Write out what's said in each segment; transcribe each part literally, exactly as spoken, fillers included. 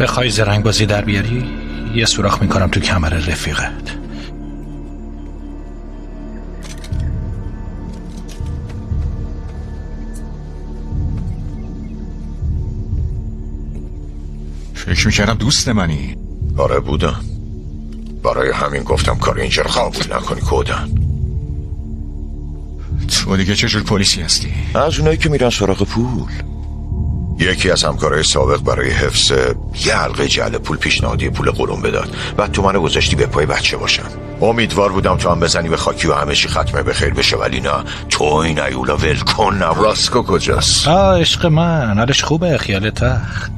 بخوای زرنگ بازی در بیاری یه سوراخ میکنم تو کمر رفیقت. فکر میکردم دوست منی. آره بودم، برای همین گفتم کار اینجا رو قبول نکنی. کودن تو دیگه چه جور پلیسی هستی؟ از اونایی که میرن سراغ پول. یکی از همکارای سابق برای حفظ یه حلقه جعل پول پیشنهادی پول قلم بداد، بعد تو منو گذاشتی به پای بچه باشم. امیدوار بودم تو هم بزنی به خاکی و همه چی ختمه به خیر بشه، ولی نه، تو این ایولا ولکن نبود. راسکو کجاست؟ آه عشق من، حالش خوبه، خیال تخت.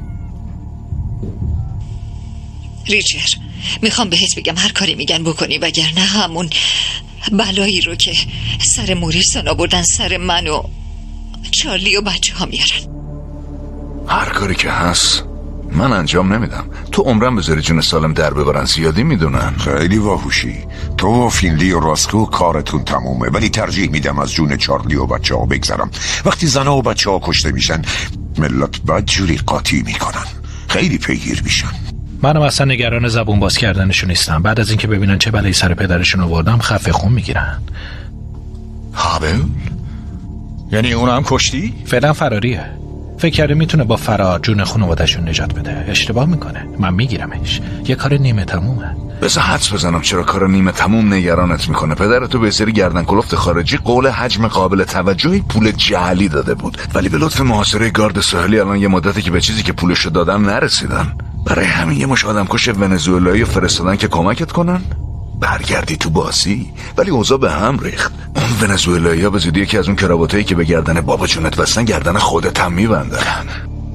ریچر، میخوام بهت بگم هر کاری میگن بکنی، وگرنه همون بلایی رو که سر موریسون آوردن سر من و چارلی و بچه ها میارن. هر کاری که هست من انجام نمیدم. تو عمرم بذاری جون سالم در ببرن، زیادی میدونن. خیلی باهوشی. تو و فینلی و راسکو کارتون تمومه، ولی ترجیح میدم از جون چارلی و بچه ها بگذرم. وقتی زنها و بچه ها کشته میشن ملت بدجوری قاطی میکنن، خیلی پیگیر میشن. منم اصلا نگران زبون باز کردنشون نیستم. بعد از اینکه ببینن چه بلایی سر پدرشون آوردم خفه خون میگیرن. هابل؟ یعنی اونو هم کشتی؟ فعلا فراریه. فکر کرده میتونه با فرار جون خانواده‌شون نجات بده. اشتباه میکنه. من میگیرمش. یه کار نیمه تمومه. بذار حدس بزنم چرا کار نیمه تموم نگرانت میکنه. پدرتو به سری گردن کلفت خارجی قول حجم قابل توجهی پول جعلی داده بود، ولی به لطف محاصره گارد ساحلی الان یه مدتی که به چیزی که پولشو دادن نرسیدن. برای همین یه مش آدمکش ونزوئلایی فرستادن که کمکت کنن. برگردی تو بازی، ولی اوضاع به هم ریخت. اون ونزوئلایی‌ها به زودی یکی از اون کراواتایی که به گردن بابا جونت بستن گردن خودت هم میبندن.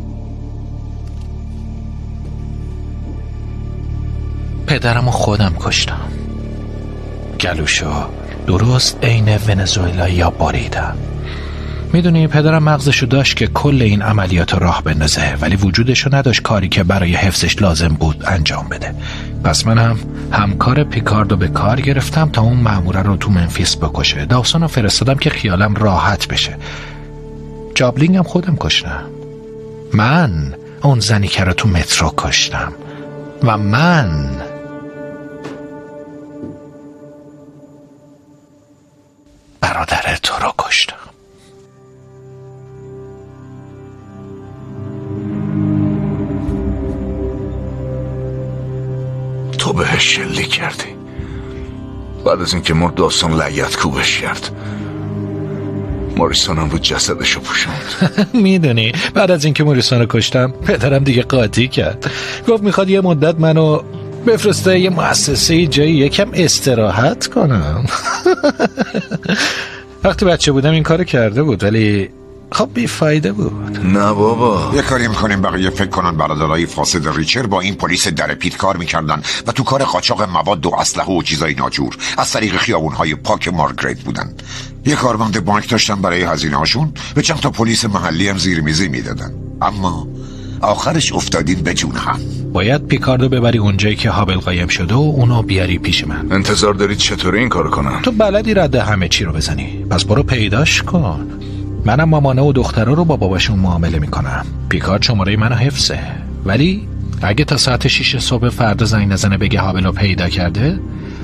پدرمو خودم کشتم. گلوشو درست عین ونزوئلایی‌ها باریدم. میدونی پدرم مغزشو داشت که کل این عملیات راه بندازه، ولی وجودشو نداشت کاری که برای حفظش لازم بود انجام بده. پس من هم همکار پیکاردو به کار گرفتم تا اون مأموره رو تو منفیس بکشه. داوسانو فرستادم که خیالم راحت بشه. جابلینگم خودم کشتم. من اون زنی که رو تو مترو کشتم و من برادر تو رو کشتم. تو بهش شلیک کردی. بعد از اینکه مرد داستان لگت کوبش کرد. موریسون هم بود جسدشو پوشوند. میدونی بعد از اینکه موریسون رو کشتم پدرم دیگه قاطی کرد. گفت میخواد یه مدت منو بفرسته یه مؤسسه جایی یکم استراحت کنم. وقتی بچه بودم این کارو کرده بود، ولی خب بیفایده بود. نه بابا، یه کاری میکنیم بقیه فکر کنن برادرای فاسد ریچر با این پلیس در پیت کار میکردن و تو کار قاچاق مواد و اسلحه و چیزای ناجور از طریق خیابونهای پاک مارگریت بودن. یه کارمند بانک داشتن برای هزینه هاشون، به چند تا پلیس محلی هم زیر میزی میدادن، اما آخرش افتادین به جون هم. باید پیکاردو ببری اونجایی که هابل قایم شده و اونو بیاری پیش من. انتظار دارید چطوری این کارو کنم؟ تو بلدی رد همه چی رو بزنی، پس برو پیداش کن. منم مامانه و دخترها رو با باباشون معامله میکنم. پیکارد شماره منو حفظه، ولی اگه تا ساعت شیش صبح فردا زنگ نزنه بگه هابلو پیدا کرده،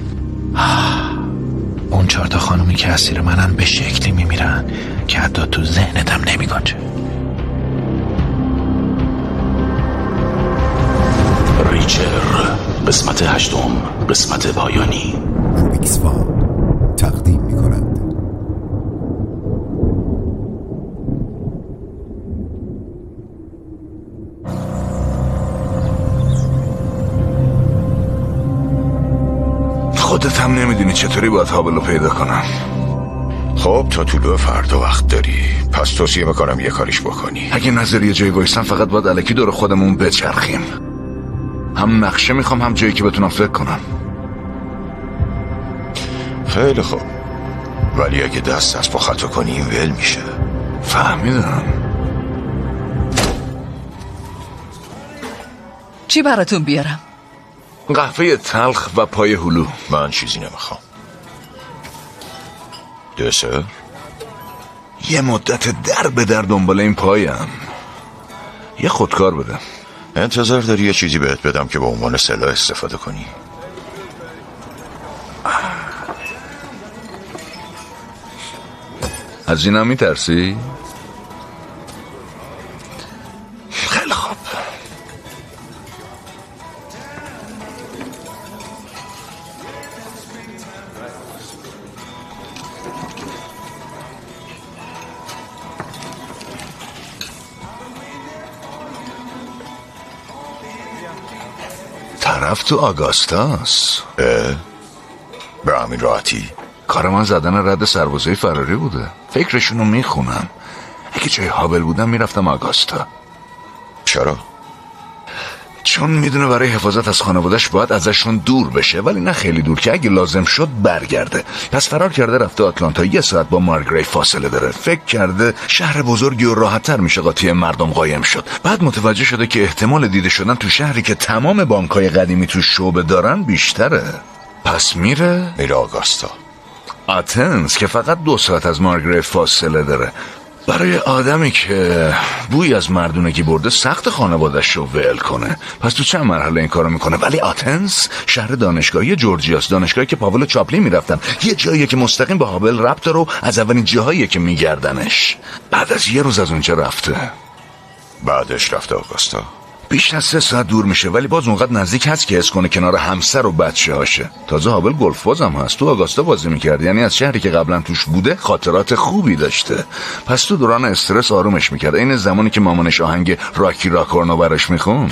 اون چهار تا خانومی که اسیر منن به شکلی میمیرن که حتی تو ذهنتم نمیگنجه. ریچر قسمت هشتم، قسمت پایانی. روبیکس وان تقدیم می‌کند. خودت هم نمیدونی چطوری باید هابلو پیدا کنم. خب تا طلوع فردا وقت داری، پس توصیه میکنم یه کاریش بکنی. اگه نظریه جای وایسن فقط باید الکی دور خودمون بچرخیم. هم نقشه میخوام هم جایی که بتونم فکر کنم. خیلی خوب، ولی اگه دست از پا خطا کنی این ول میشه. فهمیدم. چی براتون بیارم؟ قهوه تلخ و پای هلو. من چیزی نمیخوام. دسر؟ یه مدت در به در دنبال این پایم. یه خودکار بده. انتظار داری یه چیزی بهت بدم که به عنوان سلاح استفاده کنی؟ از اینا میترسی؟ خیلی خوب. طرف تو آگاستاست. به همین راحتی؟ کار من زدن رد سربازای فراری بوده. فکرشونو میخونم. اگه جای هابل بودم میرفتم آگاستا. چرا؟ چون میدونه برای حفاظت از خانواده‌اش باید ازشون دور بشه، ولی نه خیلی دور که اگه لازم شد برگرده. پس فرار کرده رفته آتلانتا. یه ساعت با مارگری فاصله داره. فکر کرده شهر بزرگی و راحت‌تر میشه قاطی مردم قایم شد. بعد متوجه شده که احتمال دیده شدن تو شهری که تمام بانک‌های قدیمی تو شعبه دارن بیشتره. پس میره میره آگاستا. آتنز که فقط دو ساعت از مارگری فاصله داره. برای آدمی که بوی از مردونگی برده سخت خانوادش رو ول کنه. پس تو چند مرحله این کارو میکنه. ولی آتنز شهر دانشگاهی جورجیاست، دانشگاهی که پاول و چاپلین میرفتن. یه جاییه که مستقیم به هابل ربط داره و از اولین جاهاییه که میگردنش. بعد از یه روز از اونجا رفته. بعدش رفته آگاستا. بیش از سه ساعت دور میشه، ولی باز اونقدر نزدیک هست که حس کنه کنار همسر و بچه هاشه. تازه هابل گلف باز هم هست. تو آگاستا بازی میکرد، یعنی از شهری که قبلا توش بوده خاطرات خوبی داشته. پس تو دوران استرس آرومش میکرد. این زمانی که مامانش آهنگ راکی راکورنو براش میخوند.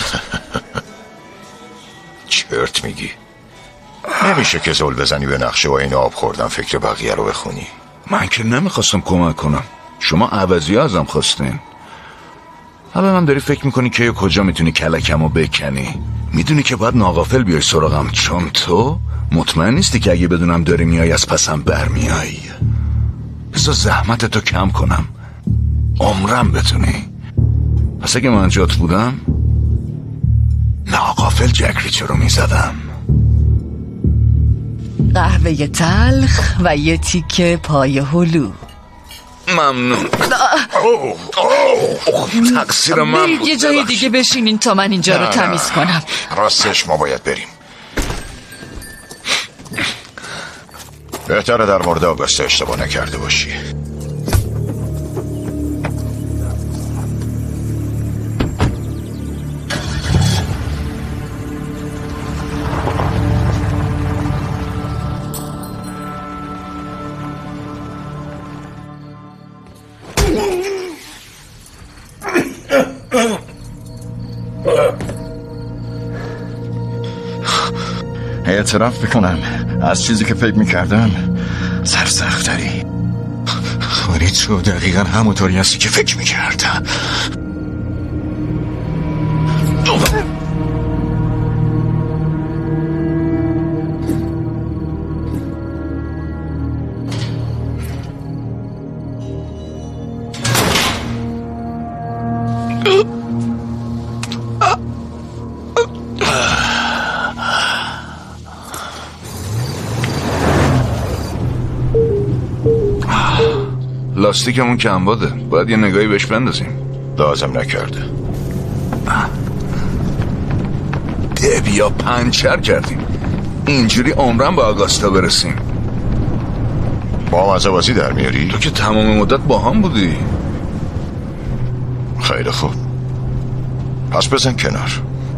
چرت میگی؟ نمیشه که زل بزنی به نقشه و این آب خوردن فکر بقیه رو بخونی. من که نمیخواستم کمک کنم، شما عوضی ازم خواستین. حالا هم داری فکر میکنی که کجا میتونی کلکمو بکنی. میدونی که باید ناغافل بیای سراغم، چون تو مطمئن نیستی که اگه بدونم داری میای از پسم برمیایی. بذار زحمت تو کم کنم، عمرم بتونی. پس اگه من جات بودم ناغافل جک ریچر رو میزدم. قهوه تلخ و یه تیکه پای هلو. ممنون. تقصیر من بود. یه جای دیگه بشینین تا من اینجا رو تمیز کنم. راستش ما باید بریم. بهتره در مورد آگاستا اشتباه نکرده باشی. اعتراف بکنم از چیزی که فکر میکردم سرسختری. ولی تو دقیقا همونطوری هستی که فکر میکردم. لاستیکمون کم باده، باید یه نگاهی بهش بندازیم. لازم نکرده. دبیا پنچر کردیم. اینجوری عمرم به آگاستا برسیم. با هم عزبازی در میاری؟ تو که تمام مدت با هم بودی. خیلی خوب، پس بزن کنار.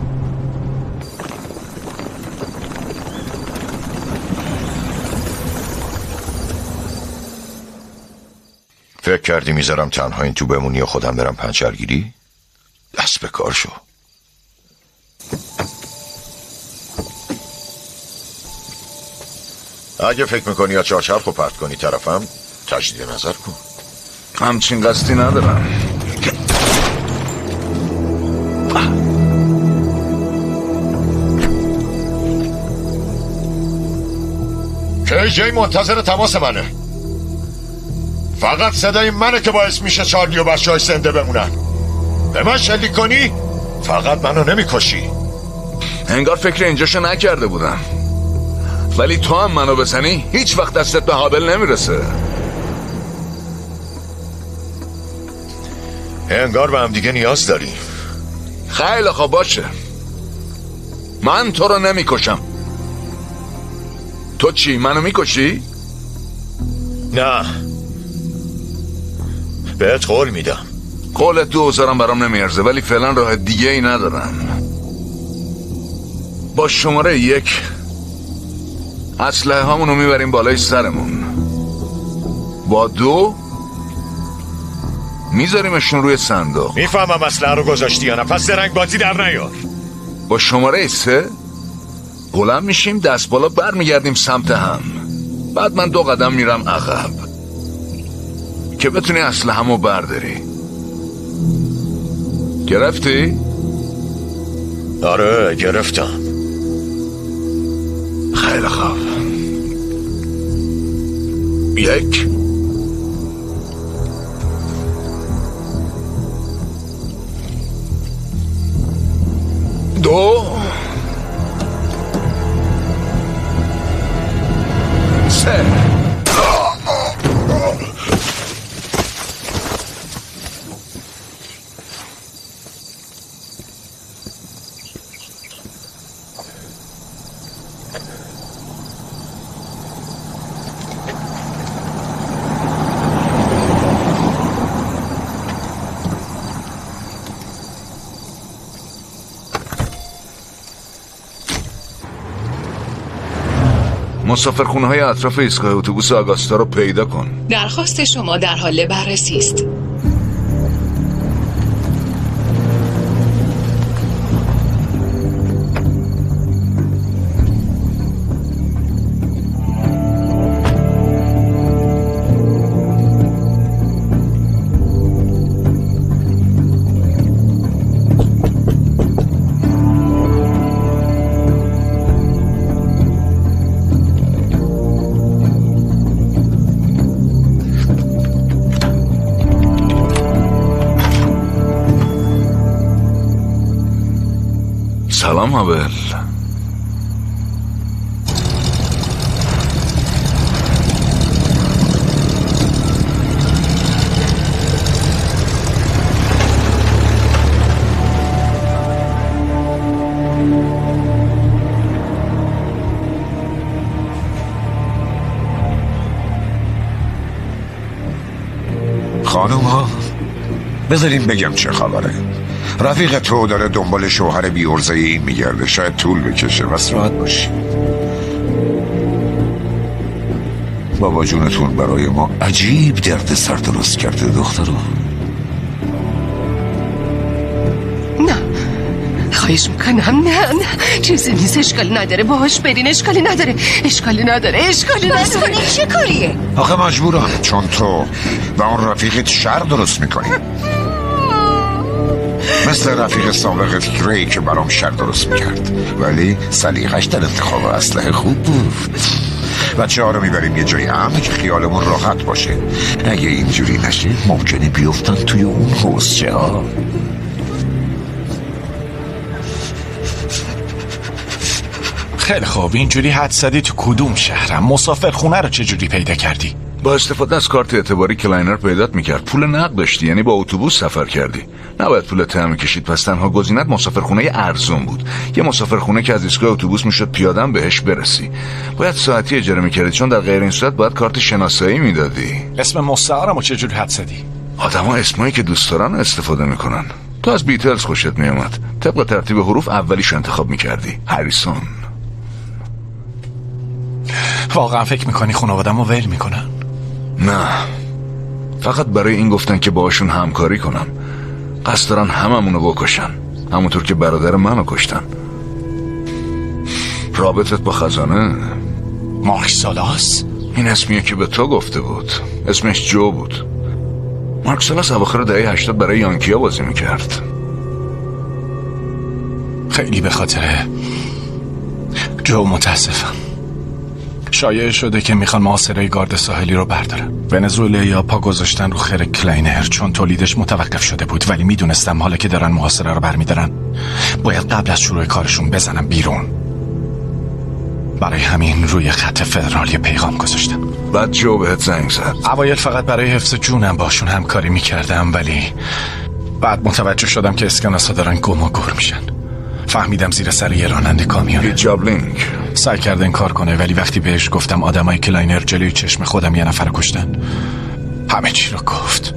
فکر کردی میذارم تنها این تو بمونی و خودم برم پنچرگیری؟ دست به کار شو. اگه فکر میکنی یا چارچرخ رو پرت کنی طرفم، تجدید نظر کن. همچین قصدی ندارم. کی جی منتظر تماس منه. فقط صدای منه که باعث میشه چارلی و بچه های زنده بمونن. به من شلیک کنی فقط منو نمیکشی. انگار فکر اینجاشو نکرده بودم، ولی تو هم منو بزنی هیچ وقت دستت به هابل نمیرسه. انگار به هم دیگه نیاز داریم. خیلی خوب باشه، من تو رو نمیکشم. تو چی؟ منو میکشی؟ نه، بهت قول میدم. قولت دو هزارم برام نمیارزه، ولی فعلا راه دیگه ای ندارم. با شماره یک اسلحه هامونو میبریم بالای سرمون، با دو میذاریمشون روی صندوق. میفهمم اسلحه رو گذاشتی یا نه، پس درنگ بازی در نیار. با شماره سه بلند میشیم، دست بالا بر میگردیم سمت هم. بعد من دو قدم میرم عقب که بتونی اسلحه‌مو برداری. گرفتی؟ آره گرفتم. خیلی خوب. یک دو سه. مسافرخونه های اطراف ایستگاه اتوبوس آگاستا رو پیدا کن. درخواست شما در حال بررسی است. سلام هابل. خانوم ها، بذارین بگم چه خبره. رفیق تو داره دنبال شوهر بی‌عرضه این میگرده. شاید طول بکشه، بس راحت باشی. بابا جونتون برای ما عجیب درد سر درست کرده دخترو. نه خواهش میکنم، نه نه چیزی نیست، اشکالی نداره، باهاش برین، اشکالی نداره، اشکالی نداره، اشکالی نداره. چه کاریه؟ آخه مجبورم، چون تو و اون رفیقت شر درست میکنی. مثل رفیق سابقت گری که برام شر درست میکرد، ولی سلیقش در انتخاب اسلحه خوب بود. بچه ها رو میبریم یه جای امن که خیالمون راحت باشه. اگه اینجوری نشه ممکنه بیفتن توی اون حوضچه ها. خیلی خوب، اینجوری حد زدی تو کدوم شهرم؟ مسافر خونه رو چجوری پیدا کردی؟ با استفاده از کارت اعتباری کلاینر پیدات میکرد. پول نقد داشتی، یعنی با اتوبوس سفر کردی، نباید پول ته میکشید. پس تنها گزینت مسافرخونه ارزون بود، یه مسافرخونه که از ایستگاه اتوبوس میشد پیاده‌ام بهش برسی. باید ساعتی اجاره میکردی، چون در غیر این صورت باید کارت شناسایی میدادی. اسم مستعارمو چجوری حد زدی؟ آدما اسمایی که دوست دارن استفاده میکنن. تو از بیتلز خوشت میومد، طبق ترتیب حروف اولیش انتخاب میکردی، هریسون. واقعا فکر میکنی خانواده‌مو ول میکنن؟ نه، فقط برای این گفتن که باهاشون همکاری کنم. قصد دارن هممونو بکشن، همونطور که برادر منو کشتن. رابطت با خزانه؟ مارک سالاس؟ این اسمیه که به تو گفته بود. اسمش جو بود. مارک سالاس اواخر دهه هشتاد برای یانکیا بازی میکرد. خیلی به خاطر جو متاسفم. شایع شده که میخوان محاصره گارد ساحلی رو بردارن. ونزوئلا پا گذاشتن رو خیر کلاینر چون تولیدش متوقف شده بود، ولی میدونستم حالا که دارن محاصره رو برمیدارن باید قبل از شروع کارشون بزنم بیرون. برای همین روی خط فدرالی پیغام گذاشتم. بعد جو بهت زنگ زد؟ اوایل فقط برای حفظ جونم باشون همکاری میکردم، ولی بعد متوجه شدم که اسکناسا دارن گم و گور میشن. فهمیدم زیر سر یه راننده کامیونه. جابلینگ سعی کرده این کار کنه، ولی وقتی بهش گفتم آدمای کلاینر جلوی چشم خودم یه نفر کشتن، همه چی رو گفت.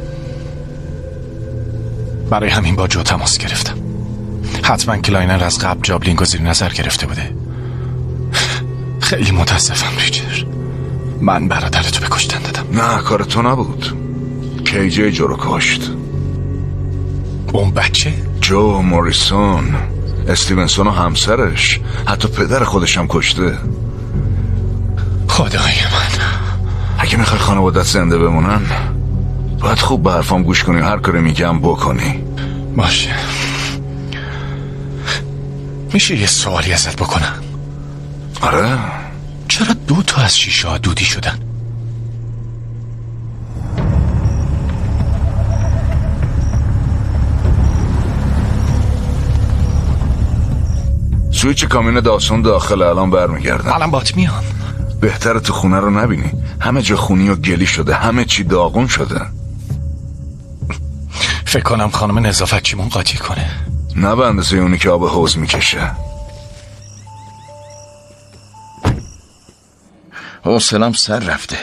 برای همین با جو تماس گرفتم. حتما کلاینر از قبل جابلینگ رو زیر نظر گرفته بوده. خیلی متاسفم ریچر، من برادرتو به کشتن دادم. نه کار تو نبود. کیجی جو رو کشت. اون بچه؟ جو موریسون، استیونسون و همسرش، حتی پدر خودش هم کشته. خدای من، اگه میخوای خانوادت زنده بمونن باید خوب به حرفام گوش کنی، هر کاری میگم بکنی. باشه. میشه یه سوالی ازت بکنم؟ آره. چرا دو تا از شیشه ها دودی شدن؟ سویچ کامین داستان داخل، الان برمیگردم. الان بات میام. بهتره تو خونه رو نبینی، همه جا خونی و گلی شده، همه چی داغون شده. فکر کنم خانم نظافتچیمون قاطی کنه. نه به اندازه اونی که آب حوض میکشه. حوصله‌ام سر رفته.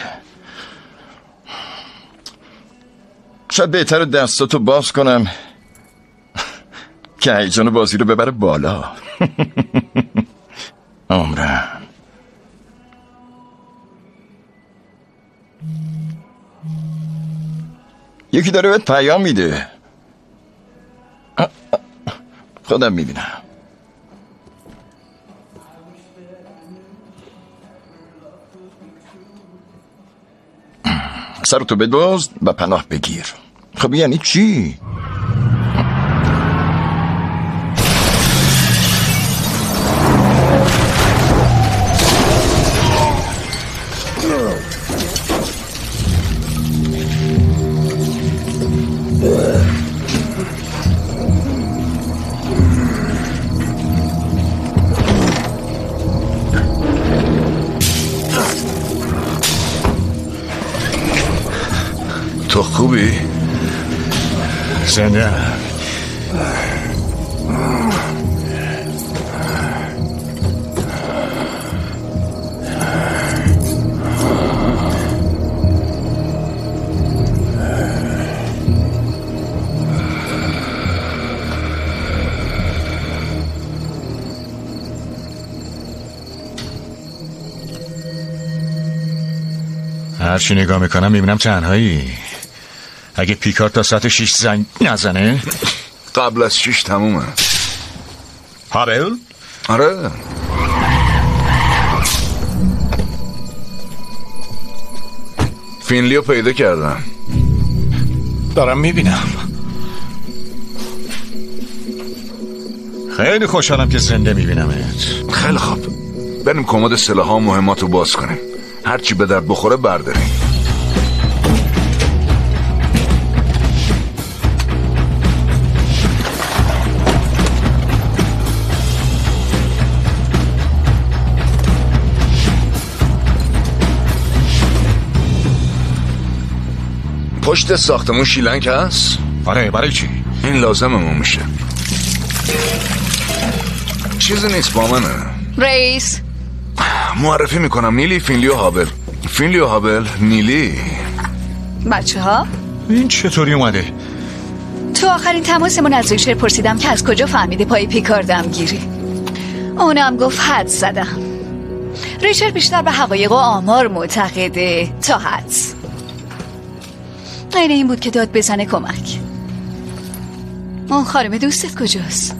شاید بهتره دستاتو باز کنم که هیجان بازی رو ببره بالا. عمرم یکی داره بهت پیام میده. خودم میبینم. سرتو بدوز و پناه بگیر. خب یعنی چی؟ تو خوبی؟ زنده. هرچی نگاه میکنم میبینم تنهایی. اگه پیکار تا ساعت شیش زنگ نزنه قبل از شیش تمومه. هابل؟ آره. فینلیو پیدا کردم. دارم میبینم. خیلی خوشحالم که زنده میبینمت. خیلی خوب، بریم کمد سلاح‌ها و مهمات رو باز کنیم، هرچی به درد بخوره برداریم. پشت ساختمون شیلنگ هست؟ آره. برای چی؟ این لازممون میشه. چیزی نیست با منه. رئیس معرفی میکنم، نیلی، فینلیو، هابل. فینلیو، هابل، نیلی. بچه ها این چطوری اومده؟ تو آخرین تماسمون از ریچر پرسیدم که از کجا فهمیده پای پیکاردم گیری. اونم گفت حد زدم. ریچر بیشتر به حقایق و آمار معتقده تا حدس. غیر این بود که داد بزنه کمک. اون خانم دوستت کجاست؟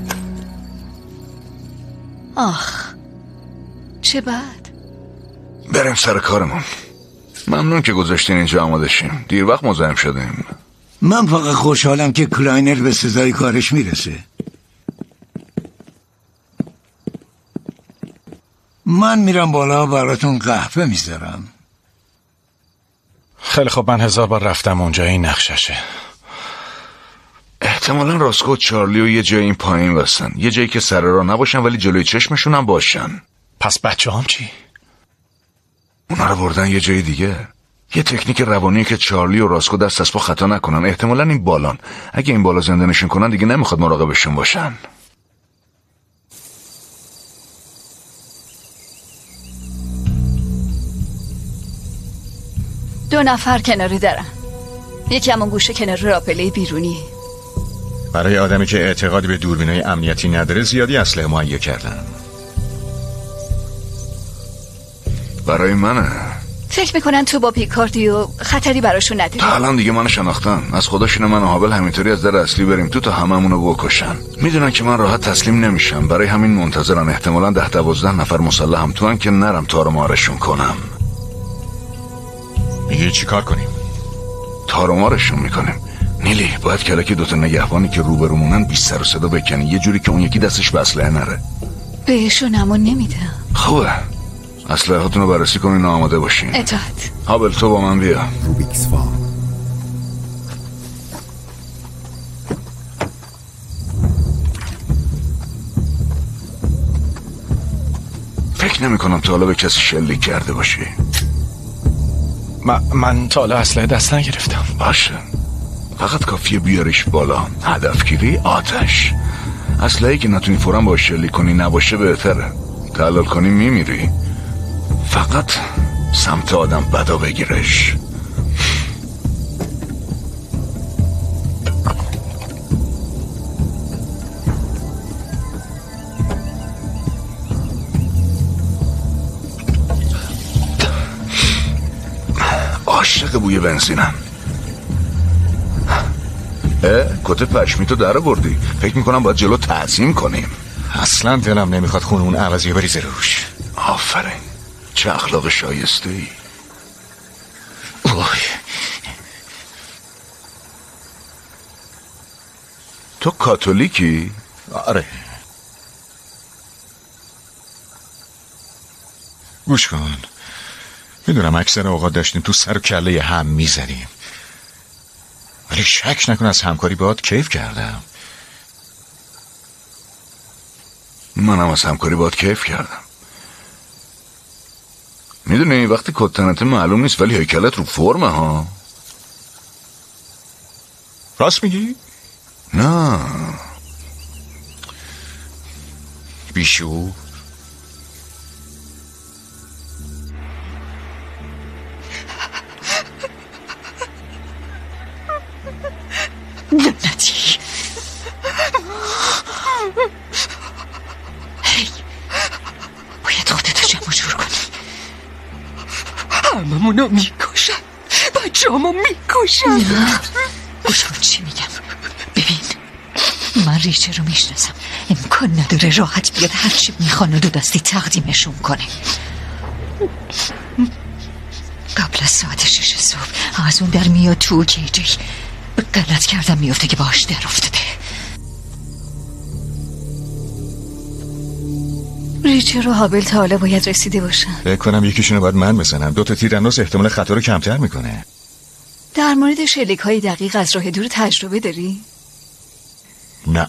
آخ چه بد. بریم سر کارمون. ممنون که گذاشتین اینجا آماده شیم، دیر وقت مزاحم شدیم. من فقط خوشحالم که کلاینر به سزای کارش میرسه. من میرم بالا براتون قهوه میذارم. خیلی خب، من هزار بار رفتم اونجا، این نقششه. احتمالا راسکو و چارلی و یه جای این پایین بستن، یه جایی که سر راه نباشن ولی جلوی چشمشون هم باشن. پس بچه هم چی؟ اونا رو بردن یه جای دیگه. یه تکنیک روانی که چارلی و راسکو دست از پا خطا نکنن. احتمالاً این بالان اگه این بالا زنده نشین کنن دیگه نمیخواد مراقبشون باشن. دو نفر کناری دارن. یکی همون گوشه کنار راپله بیرونی. برای آدمی که اعتقادی به دوربینای امنیتی نداره زیادی اسلحه مهیا کردن. برای منه. فکر میکنن تو با پیکاردی و خطری براشون نداری. تا الان دیگه منو شناختن. از خداشونه من و هابل همینطوری از در اصلی بریم تو تا هممونو بکشن. میدونن که من راحت تسلیم نمیشم. برای همین منتظرن. احتمالاً ده دوازده نفر مسلح هم توان که نرم تار مارشون کنم. میگه چی کار کنیم؟ تار مارشون میکنیم. نیلی باید کلکی دوتا نگهبانی که روبرومونن بی سر و صدا بکنی، یه جوری که اون یکی دستش به اسلحه نره. بهشون همون نمیدم. خوبه، اسلحه هاتون رو بررسی کنین و آماده باشین. اطاعت. هابل تو با من بیا. روبیکس فام. فکر نمی کنم تا حالا به کسی شلیک کرده باشی. من, من تا حالا اسلحه دست نگرفتم. باشه، فقط کافیه بیاریش بالا. هدفگیری آتش. اسلحه‌ای که نتونی فوراً باش شلیک کنی نباشه بهتره. تعلل کنی میمیری. فقط سمت آدم بدا بگیرش. عاشق بوی بنزینم. اه کت پشمی تو در بردی. فکر میکنم باید جلو تعظیم کنیم. اصلا دلم نمیخواد خون اون عوضی بریزه روش. آفرین، چه اخلاق شایسته ای. تو کاتولیکی؟ آره. گوش کن، میدونم اکثر اوقات داشتیم تو سر و کله هم میزنیم، ولی شک نکن از همکاری باهات کیف کردم. منم از همکاری باهات کیف کردم. میدونی وقتی کتنت معلوم نیست ولی هیکلت رو فرمه ها. راست میگی؟ نه بیشو. لعنتی. هی باید خودتو جمع جور کنی. هممونو میکشن، بچه همو میکشن. نه گوش کن چی میگم. ببین من ریچر رو میشناسم. امکان نداره راحت بیاد هرچی میخوان و دو دستی تقدیمشون کنه. قبل از ساعت شش صبح از اون در میاد تو کیجی. غلط کردم میفته که باش در افتاده. ریچر و هابل تا حالا باید رسیده باشن. فکر کنم یکیشونو باید من بزنم. دو تا تیرانداز احتمال خطا رو کمتر میکنه. در مورد شلیک های دقیق از راه دور تجربه داری؟ نه.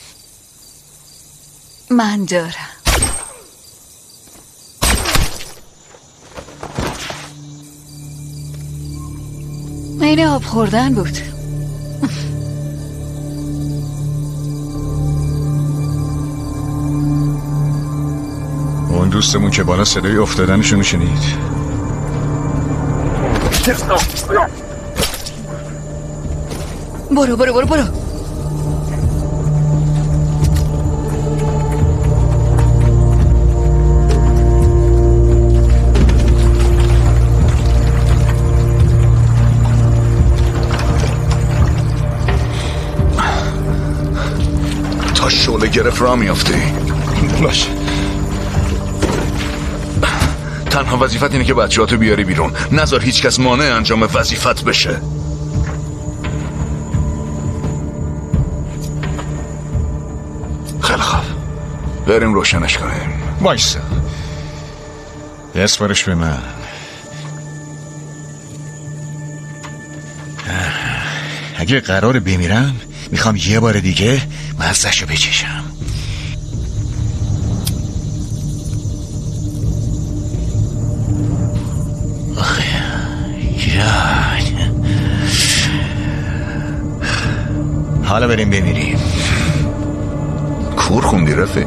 من دارم. این آب خوردن بود. اون دوستمون که بالا صدای افتادنشونو شنید. برو برو برو برو. تا شعله گرفت را میافتی. باشه. تنها وظیفت اینه که بچه‌هاتو بیاری بیرون. نذار هیچ کس مانع انجام وظیفت بشه. خیلی خوب، بریم روشنش کنیم. وایسا، اسپارش به من. اگه قرار بمیرم میخوام یه بار دیگه مزهشو بچشم. آخه حالا بریم بمیریم. کور خوندی رفیق.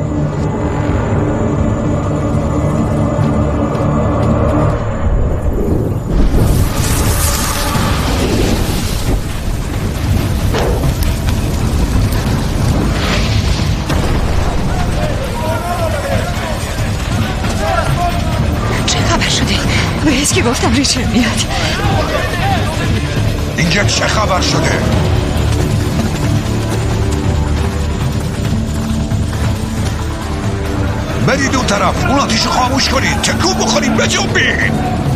چه خبر شده؟ بهت که گفتم ریچر میاد. اینجا چه خبر شده؟ برید اون طرف، اون آتیشو خاموش کنید، تکون بخورید، بجنبید.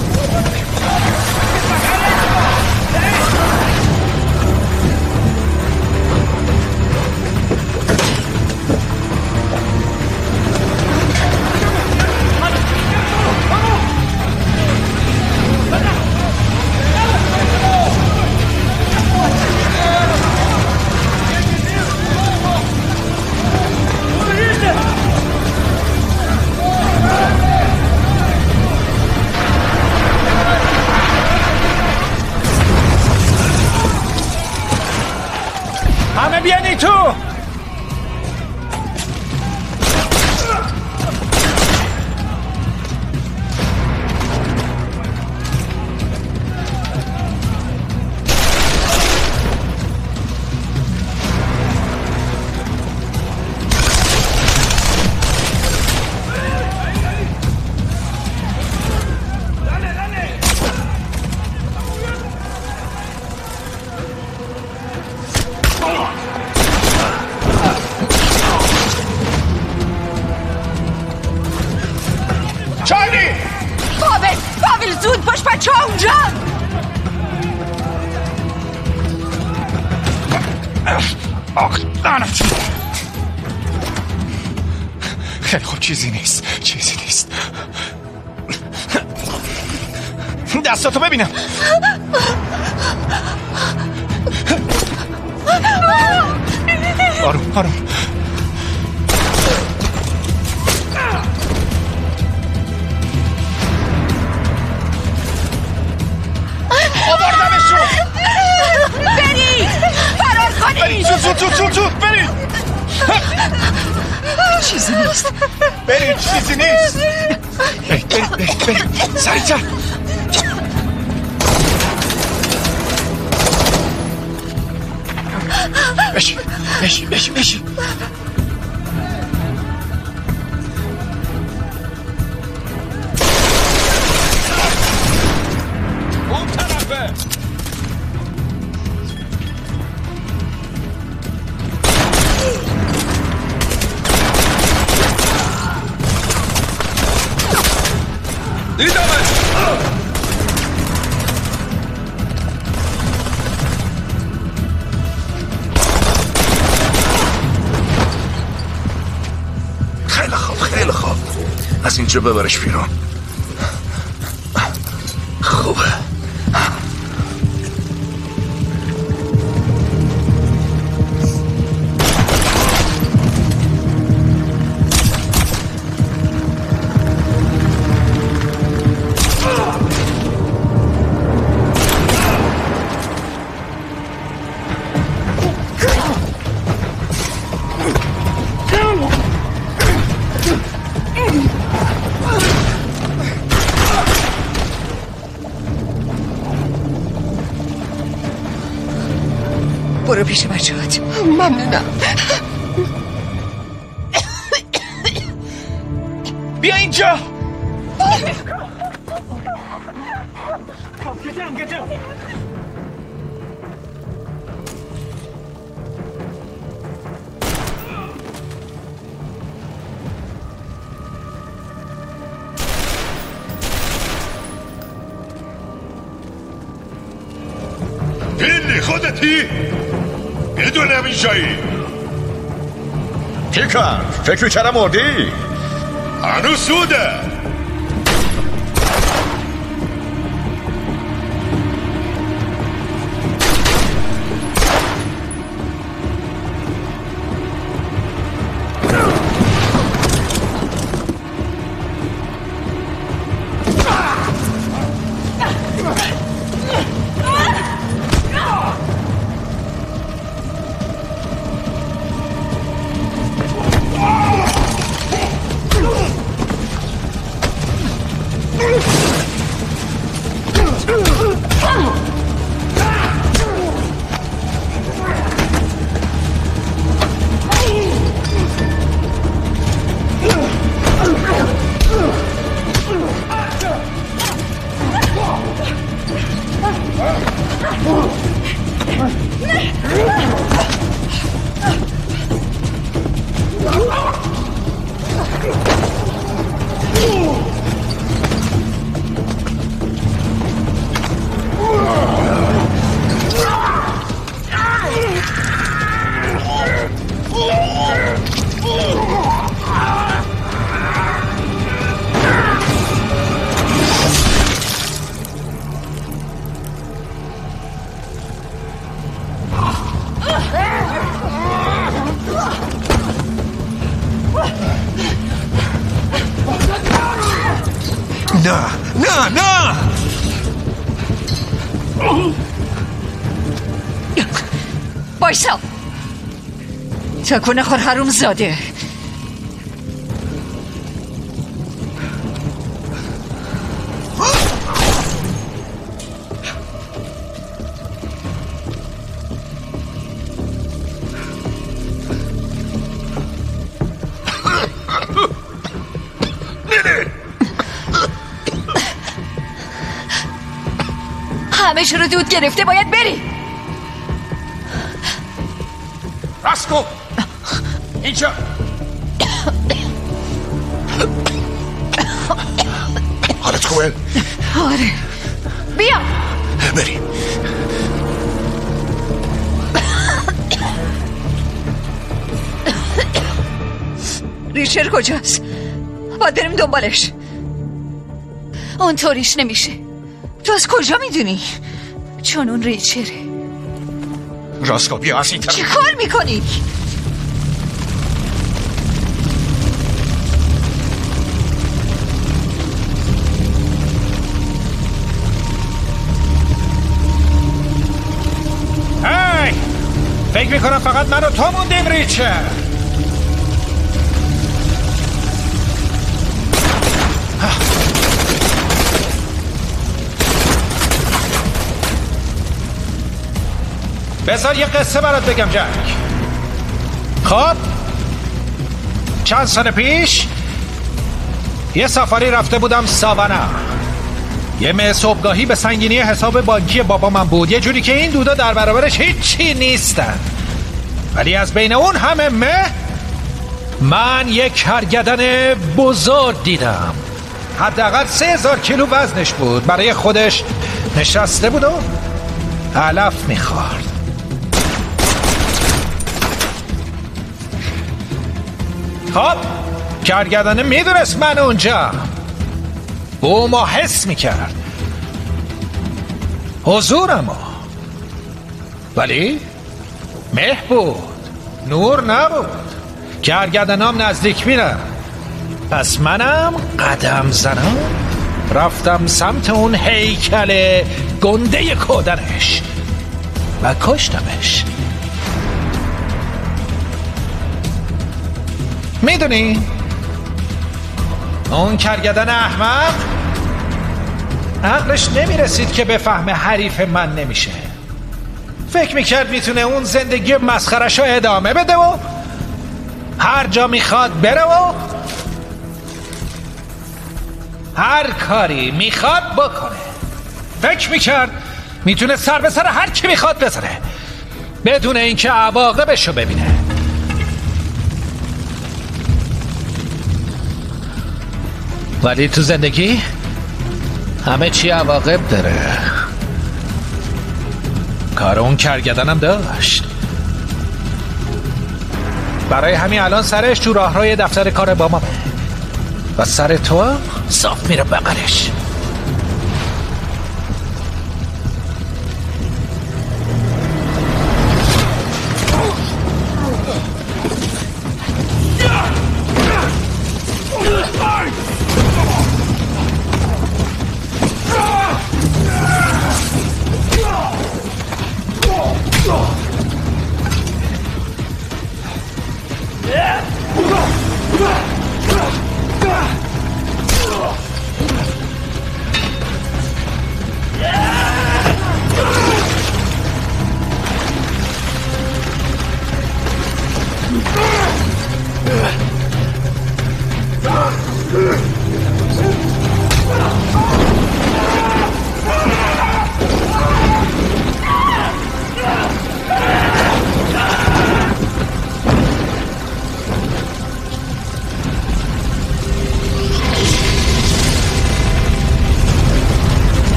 همه بیانی تو. زود باش بچه ها اونجا. آخ لعنتی. خیلی خوب، چیزی نیست، چیزی نیست. دستاتو ببینم. آروم آروم. آوردمشون. برید فرار کنید. برید زود زود زود زود زود برید. چیزی نیست. برید چیزی نیست. برید برید برید برید سریعتر. بشی بشی بشی بشی. اون طرفه. دیدمش. خیلی خوب خیلی خوب. از اینجا ببرش بیرون. خوبه. برو پیش بچه هات. ممنونم. بیا اینجا. پیلی خودتی؟ میدونم اینجایی. کی کرد؟ فکر می‌کردم مردی. هنوز سوده. نه نه نه بایسا تکونه خور حروم زاده. همه شو رو دود گرفته، باید بری. راسکو اینجا. حالت خوبه؟ آره بیا بریم. ریچر کجاست؟ باید بریم دنبالش. اون طوریش نمیشه. تو از کجا میدونی؟ چون اون ریچره. راسکو بیا از این طرف. چی کار میکنی؟ هی فکر میکنم فقط من و تو موندیم ریچر. بذار یه قصه برات بگم جک. خب چند سال پیش یه سفاری رفته بودم ساوانا. یه مه صبحگاهی به سنگینی حساب بانکی بابا من بود، یه جوری که این دودا در برابرش هیچی نیستن. ولی از بین اون همه مه من یک کرگدن بزرگ دیدم. حداقل سه هزار کیلو وزنش بود. برای خودش نشسته بود و علف میخورد. خب کرگدنه میدونست من اونجا، او ما حس میکرد حضورمو، ولی مه بود، نور نبود. کرگدنام نزدیک میرم. پس منم قدم زنم رفتم سمت اون هیکل گنده کودنش و کشتمش. میدونی اون کرگدن احمق عقلش نمیرسید که بفهمه حریف من نمیشه. فکر میکرد میتونه اون زندگی مسخرشو ادامه بده و هر جا میخواد بره و هر کاری میخواد بکنه. فکر میکرد میتونه سر به سر هر کی میخواد بزنه بدون اینکه عواقبشو ببینه. ولی تو زندگی همه چی عواقب داره. کار اون کرگدنم داشت. برای همین الان سرش تو راهروی دفتر کار بابامه و سر تو هم صاف میره بغلش.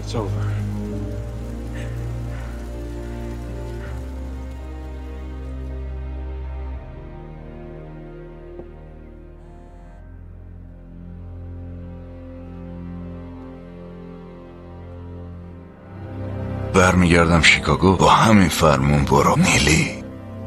It's over. برمیگردم شیکاگو با همین فرمون برو. نیلی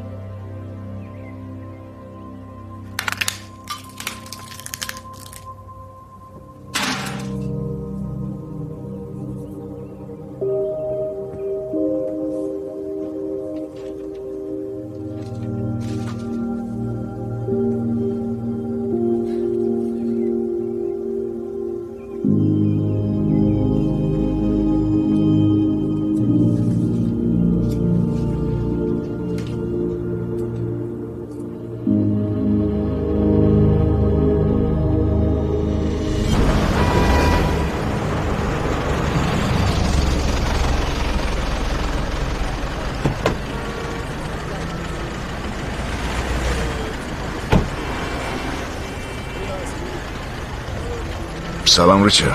سلام ریچر.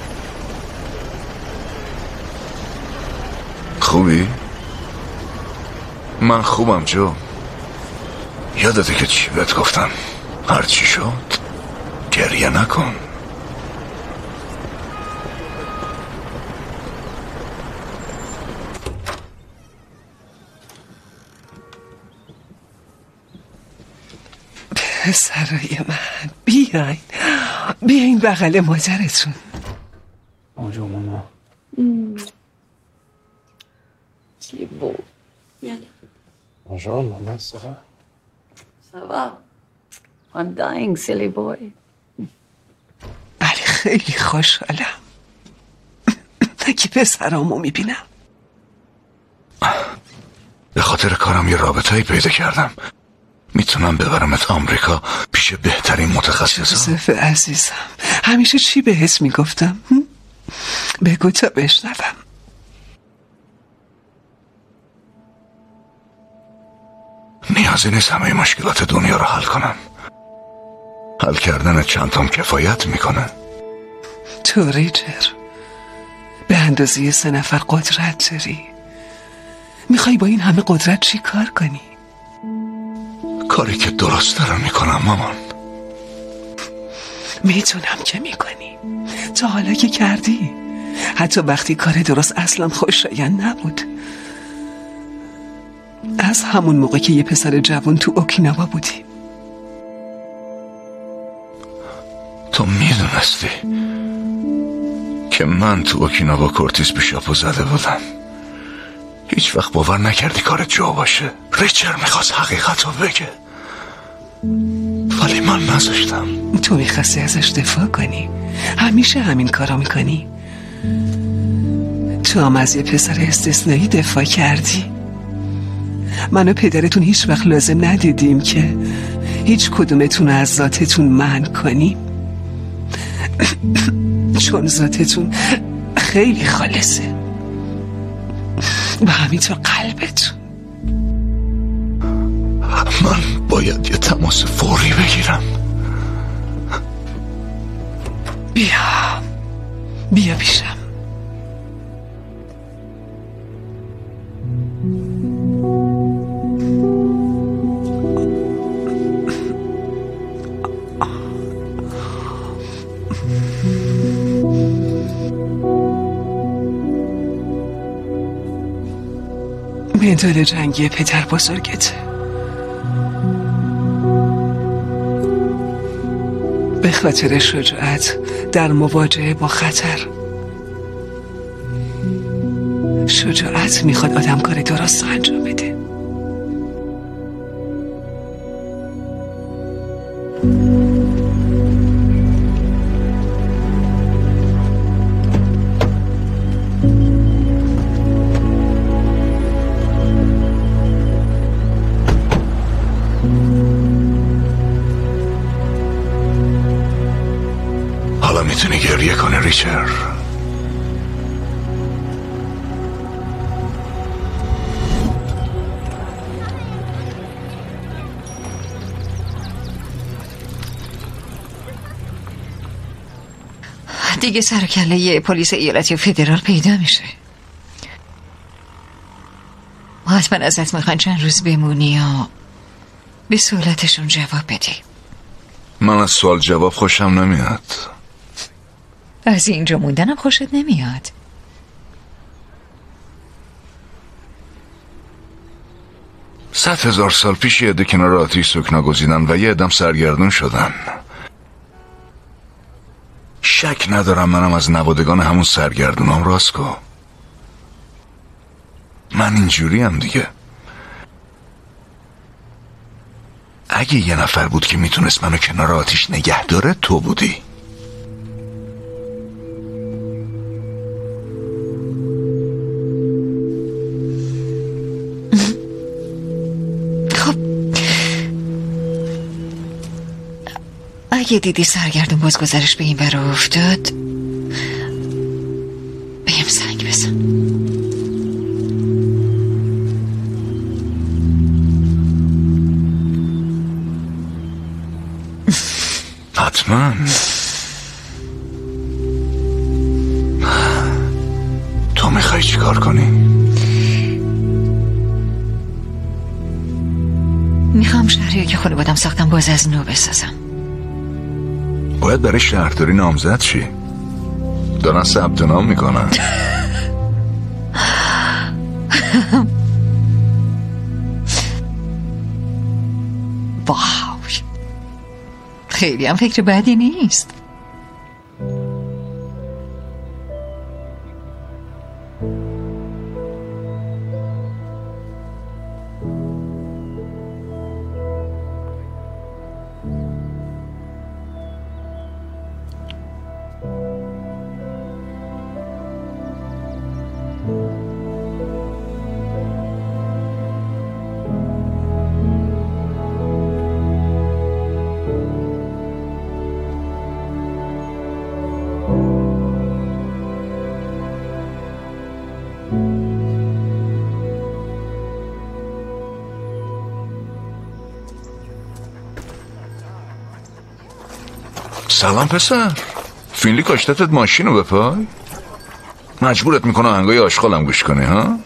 خوبی؟ من خوبم جو. یادته که چی بهت گفتم؟ هرچی شد گریه نکن. پسرای من بیاین بیاین بغل مادرتون. Bonjour maman. C'est beau. Viens. Bonjour maman, ça va? Ça va. I'm dying, silly boy. بله خیلی خوشحالم که پسرامو میبینم. به خاطر کارم یه رابطه‌ای پیدا کردم. میتونم ببرمت آمریکا پیش بهترین متخصص. یوسف عزیزم همیشه چی بهت میگفتم؟ بگو تا بشنوم. نیازی نیست همه مشکلات دنیا رو حل کنم. حل کردن چند تام کفایت میکنه. تو ریچر به اندازه سه نفر قدرت داری. میخوای با این همه قدرت چی کار کنی؟ کاری که درست دارم میکنم مامان. میتونم که میکنی. تا حالا که کردی. حتی وقتی کار درست اصلا خوشایند نبود. از همون موقع که یه پسر جوان تو اوکیناوا بودی. تو میدونستی که من تو اوکیناوا کورتیس بیشاپو زده بودم. هیچ وقت باور نکردی کار جو باشه. ریچر میخواست حقیقت رو بگه ولی من نذاشتم. تو میخواستی ازش دفاع کنی. همیشه همین کارا میکنی. تو هم از یه پسر استثنایی دفاع کردی. من و پدرتون هیچ وقت لازم ندیدیم که هیچ کدومتون از ذاتتون منع کنیم چون ذاتتون خیلی خالصه و همینطور قلبتون. من باید یه تماس فوری بگیرم. بیا بیا پیشم. مدال جنگی پدر بزرگته. به خاطر شجاعت در مواجهه با خطر. شجاعت میخواد آدم کار درست انجام بده. حالا میتونی گریه کنه ریچر. دیگه سرکله یه پلیس ایالتی و فدرال پیدا میشه. حتما ازت میخوان چند روز بمونی و به سوالاتشون جواب بدی. من از سوال جواب خوشم نمیاد. از اینجا موندنم خوشت نمیاد؟ صد هزار سال پیش یه عده کنار آتیش سکنا گزیدن و یه عدم سرگردون شدن. شک ندارم منم از نوادگان همون سرگردونام. راسکو من اینجوری هم دیگه. اگه یه نفر بود که میتونست منو کنار آتیش نگه داره تو بودی. خب اگه دیدی سرگردون باز گذرش به این برا افتاد بهم زنگ بزن. حتما. تو میخوای چی کار کنی؟ میخوام شهری که خانوادم ساختم باز از نو بسازم. باید برای شهرداری نامزد شی. دارن ثبت نام میکنن. واو، خیلی هم فکر بدی نیست. سلام پسر. فینلی کاشتتت ماشینو به پای؟ مجبورت میکنه آهنگای آشغالم گوش کنی ها؟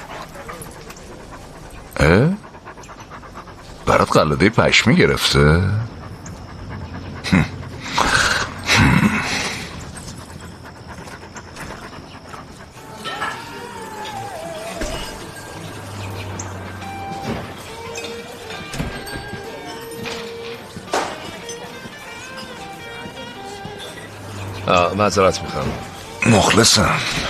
اه؟ برات قلاده پشمی گرفته؟ معذرت میخوام. مخلصم.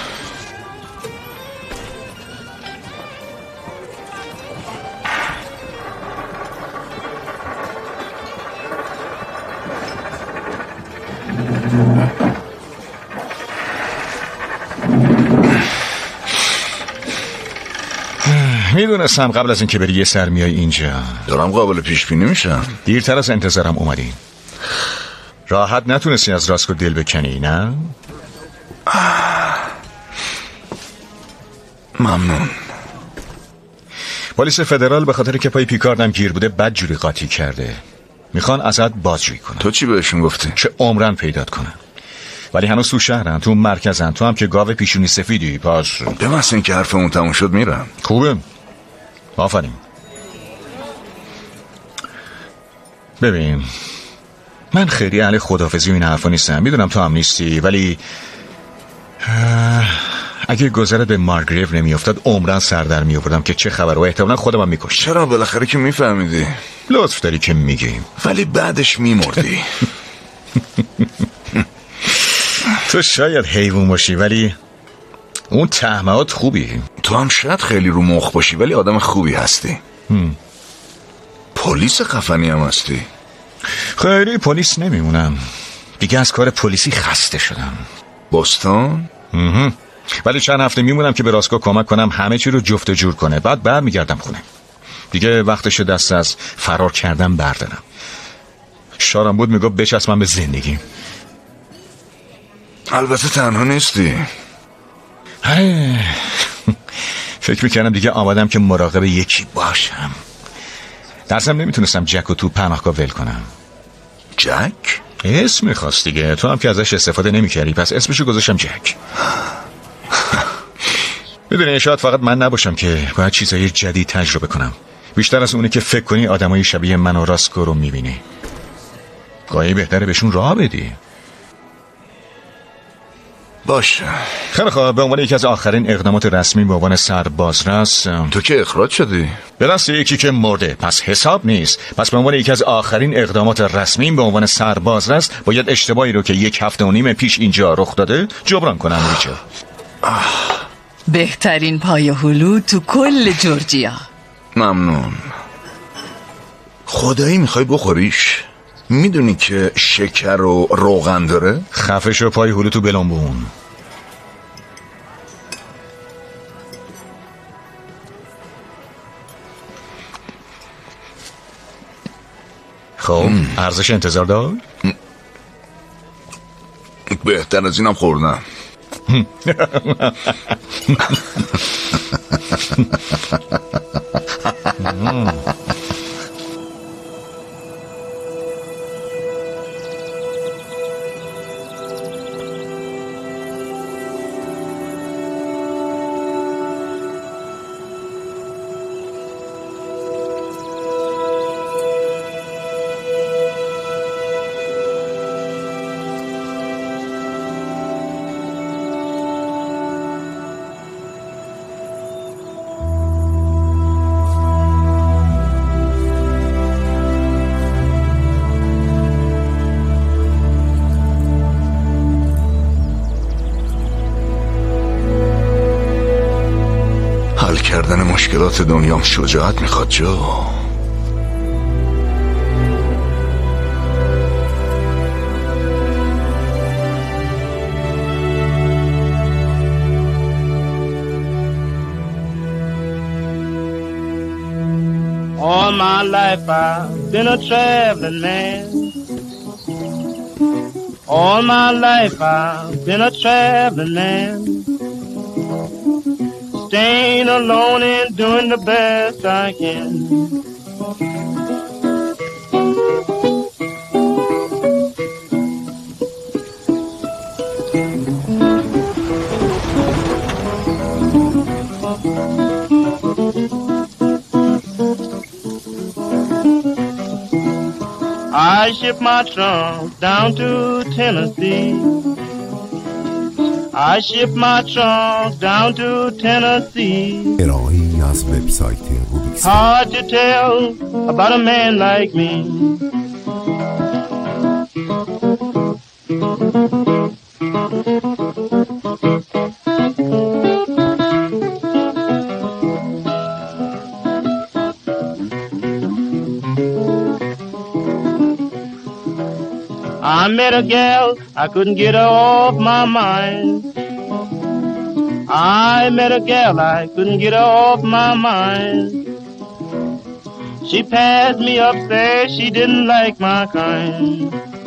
میدونستم قبل از اینکه بری یه سر میای اینجا. دارم قابل پیش بینی میشم. دیرتر از انتظارم اومدی. راحت نتونستی از راسکو دل بکنی نه؟ ممنون. پلیس فدرال به خاطر که پای پیکاردم گیر بوده بدجوری قاطی کرده. میخوان ازت بازجویی کنن. تو چی بهشون گفتی؟ که عمرن پیدات کنن. ولی هنوز تو شهرن، تو مرکزن. تو هم که گاو پیشونی سفیدی. پس به محض اینکه حرفمون تموم شد میرم. خوبه. آفرین. ببین من خیلی اهل خداحافظی و این حرفا نیستم. میدونم تو هم نیستی، ولی اگه گذرت به مارگریو نمیافتاد عمرن سر در میآوردم که چه خبر و احتمالاً خودم هم میکشتم. چرا؟ بالاخره که میفهمیدی. لطف داری که میگی. ولی بعدش میمردی. تو شاید حیوان باشی ولی اون تهمهات خوبی. تو هم شاید خیلی رو مخ باشی ولی آدم خوبی هستی. هم. پلیس خفنی هم هستی. خیلی پلیس نمیمونم دیگه. از کار پلیسی خسته شدم. بوستون؟ ولی چند هفته میمونم که به راسکو کمک کنم همه چی رو جفت جور کنه. بعد برمیگردم خونه. دیگه وقتش دست از فرار کردن بردارم. شارم بود میگفت بچسبم به زندگی. البته تنها نیستی. فکر میکردم دیگه آمادم که مراقب یکی باشم. درسم نمیتونستم جک و تو پناهگاه ول کنم. جک؟ اسم میخواست دیگه، تو هم که ازش استفاده نمی‌کردی، پس اسمشو گذاشتم جک. میدونی شاید فقط من نباشم که باید چیزای جدید تجربه کنم، بیشتر از اونی که فکر کنی آدمای شبیه من و راسکو رو میبینی. گاهی بهتره بهشون راه بدی. باشه. خیلی خوب، به عنوان یکی از آخرین اقدامات رسمی به عنوان سربازرس. تو که اخراج شدی؟ به دست یکی که مرده، پس حساب نیست. پس به عنوان یکی از آخرین اقدامات رسمی به عنوان سربازرس باید اشتباهی رو که یک هفته و نیم پیش اینجا رخ داده جبران کنم. ریچل، بهترین پای هلو تو کل جورجیا. ممنون. خدایی میخوای بخوریش؟ میدونی که شکر و روغن داره؟ خفه شو، پای هلو تو بلنبون. خب ارزش انتظار دار؟ بهتر از اینم خوردم. حل کردن مشکلات دنیام شجاعت میخواد جو. All my life I've been a traveling man. All my life I've been a traveling man. Staying alone and doing the best I can. I shipped my trunk down to Tennessee. I shipped my trunk down to Tennessee. ارائه‌ای از وبسایت روبیکس. Hard to tell about a man like me. I met a gal, I couldn't get her off my mind. I met a gal, I couldn't get her off my mind. She passed me upstairs, she didn't like my kind.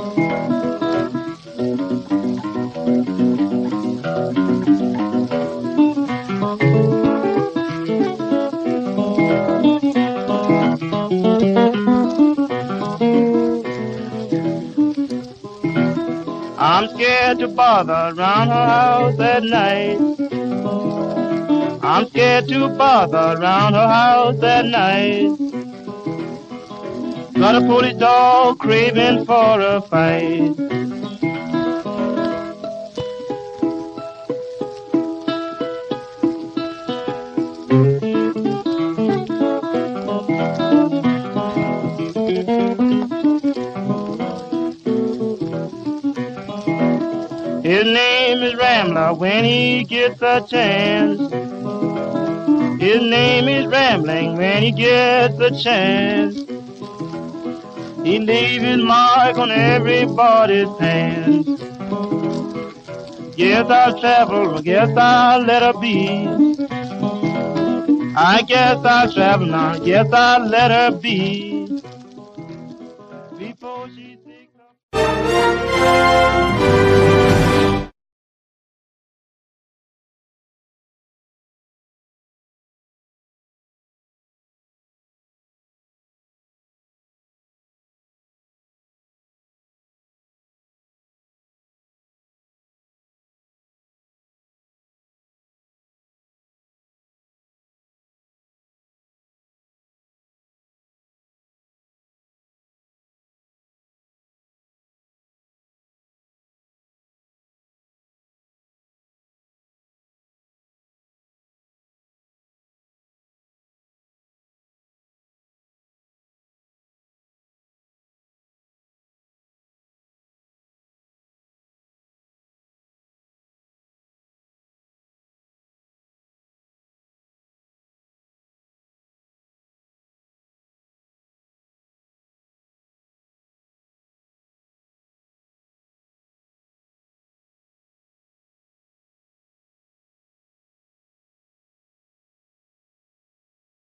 I'm scared to bother around her house at night. I'm scared to bother around her house at night. Got a police dog craving for a fight. His name is Rambler when he gets a chance. His name is Rambling when he gets a chance. He leaves his mark on everybody's pants. Guess I'll travel, guess I'll let her be. I guess I'll travel now, guess I'll let her be. Before she takes up